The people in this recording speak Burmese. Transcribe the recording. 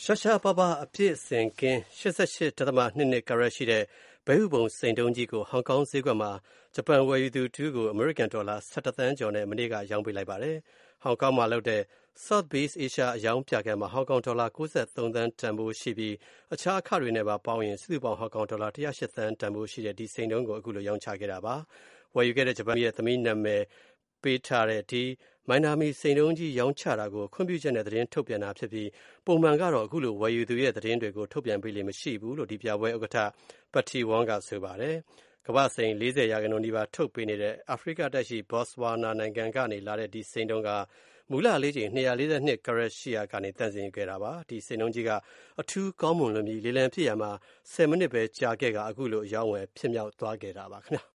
ရှားရှားပါးပါးအပြည့်အစင်ကင်း 88.22 ကာရက်ရှိတဲ့ဘဲဥပုံစိန်တုံးကြီးကိုဟောင်ကောင်ဈေးကွက်မှာဂျပန်ဝယ်ယူသူတစ်ဦးကိုအမေရိကန်ဒေါ်လာ17သန်းကျော်နဲ့မနေ့ကရောင်းပေးလိုက်ပါတယ်။ဟောင်ကောင်မှာလုပ်တဲ့ Sotheby's Asia အရောင်းပြခန်းမှာဟောင်ကောင်ဒေါ်လာ93သန်းတန်ဖိုးရှိပြီးအခြားအခတွေနဲ့ပါပေါင်းရင်စုစုပေါင်းဟောင်ကောင်ဒေါ်လာ108သန်းတန်ဖိုးရှိတဲ့ဒီစိန်တုံးကိုအခုလိုရောင်းချခဲ့တာပါ။ဝယ်ယူခဲ့တဲ့ဂျပန်ရဲ့သမီးနာမည်ပေးထားတဲ့ဒီမိုင်နာမီစိန်တုံးကြီးရောင်းချတာကိုခွင့်ပြုချက်နဲ့သတင်းထုတ်ပြန်တာဖြစ်ပြီးပုံမှန်ကတော့အခုလိုဝယ်ယူသူရဲ့သတင်းတွေကိုထုတ်ပြန်ပေးလိမ့်မရှိဘူးလို့ဒီပြပွဲဥက္ကဋ္ဌ Patty Wong ကဆိုပါတယ်။ကမ္ဘာ့စိန်40%နီးပါးထုတ်ပေးနေတဲ့အာဖရိကတိုက်ရှိ Botswana နိုင်ငံကနေလာတဲ့ဒီစိန်တုံးကမူလလေးချိန်242ကာရက်ရှိရာကနေတန့်စင်ခဲ့တာပါ။ဒီစိန်တုံးကြီးကအထူးကောင်းမွန်လွန်ပြီးလေလံဖြစ်ရမှာ10မိနစ်ပဲကြာခဲ့ကအခုလိုအရောင်းဝယ်ဖြစ်မြောက်သွားခဲ့တာပါခင်ဗျာ။